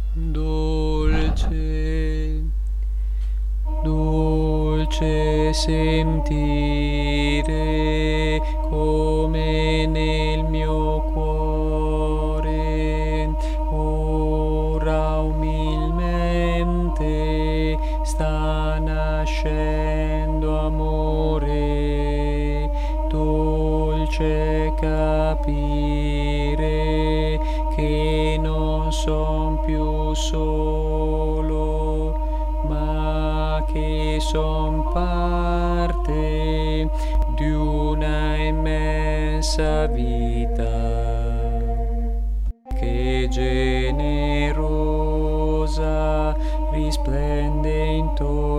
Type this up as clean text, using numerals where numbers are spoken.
Dolce, dolce sentire come nel mio cuore ora umilmente sta nascendo amore. Dolce capire che non son più solo, ma che son parte di una immensa vita che generosa risplende intorno